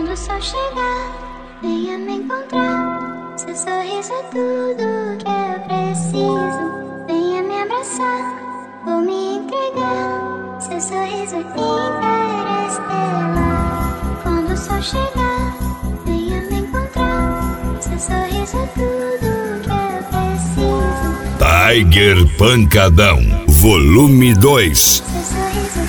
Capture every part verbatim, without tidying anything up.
Quando o sol chegar, venha me encontrar. Seu sorriso é tudo que eu preciso. Venha me abraçar, vou me entregar. Seu sorriso é interestelar. Quando o sol chegar, venha me encontrar. Seu sorriso é tudo que eu preciso. Tiger Pancadão, volume dois. Seu sorriso é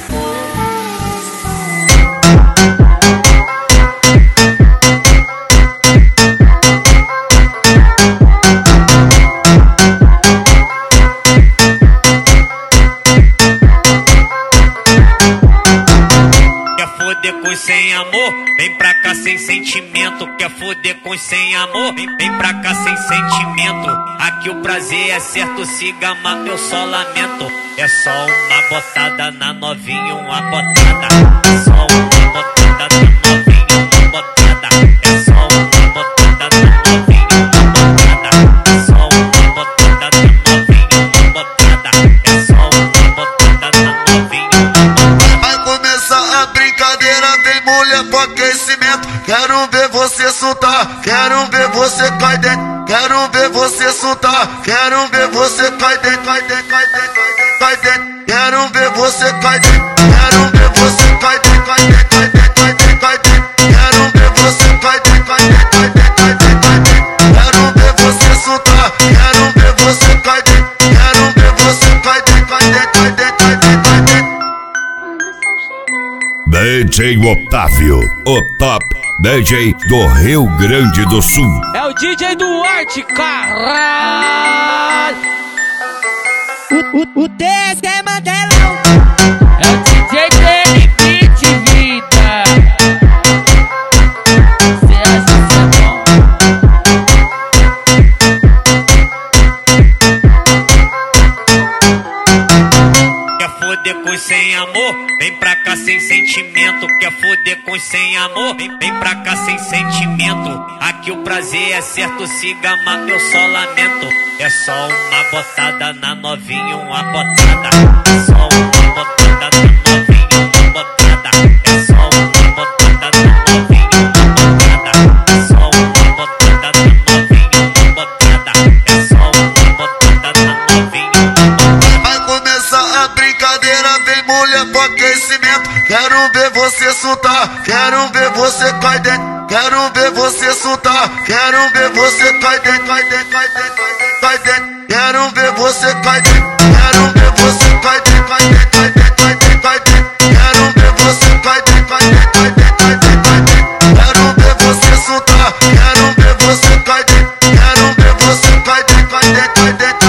sem amor, vem pra cá sem sentimento. Quer foder com sem amor, vem, vem pra cá sem sentimento. Aqui o prazer é certo, se gama eu só lamento. É só uma botada na novinha, uma botada. É só uma botada na novinha, uma botada. É só uma botada na novinha, uma botada. É só uma botada na novinha, uma botada. É só uma botada na novinha, uma botada. Vai começar a brincadeira, vem mulher pro aquecimento. Quero ver você soltar, quero ver você cair dentro. Quero ver você soltar, quero ver você cair dentro, cai dentro, cai dentro, cai dentro. Quero ver você cair dentro, quero ver você cair dentro, cai dentro, cai dentro, cai dentro, cai dentro. Quero ver você cair dentro, cai dentro, cai dentro, cai dentro, cai dentro. Quero ver você soltar, quero ver você cair dentro. Quero ver você cair dentro, cai dentro, cai dentro, cai dentro, cai dentro. D J Otávio, o top D J do Rio Grande do Sul. É o D J Duarte, caralho. O, o, o D S é Mandelão. É o D J dele, beat vida. Cê acha que é bom? Quer foder com sem amor? Vem pra cá sem sentimento. Quer foder com sem amor? Vem, vem pra cá sem sentimento. Aqui o prazer é certo, se gama eu só lamento. É só uma botada na novinha, uma botada. É só uma botada na novinha, uma botada. É só uma botada na novinha, uma botada. É só uma botada na novinha, uma botada. É só uma botada na novinha, uma botada. Vai começar a brincadeira, vem mulher pro aquecimento. Quero ver você soltar, quero ver você cair dentro. Quero ver você soltar, quero ver você cair dentro, cai dentro, cai dentro, cai dentro. Quero ver você cair dentro, quero ver você cair dentro, cai dentro, cai dentro, cai dentro, cai dentro. Quero ver você cair dentro, cai dentro, cai dentro, cai dentro, cai dentro. Quero ver você soltar, quero ver você cair dentro. Quero ver você cair dentro, cai dentro, cai dentro.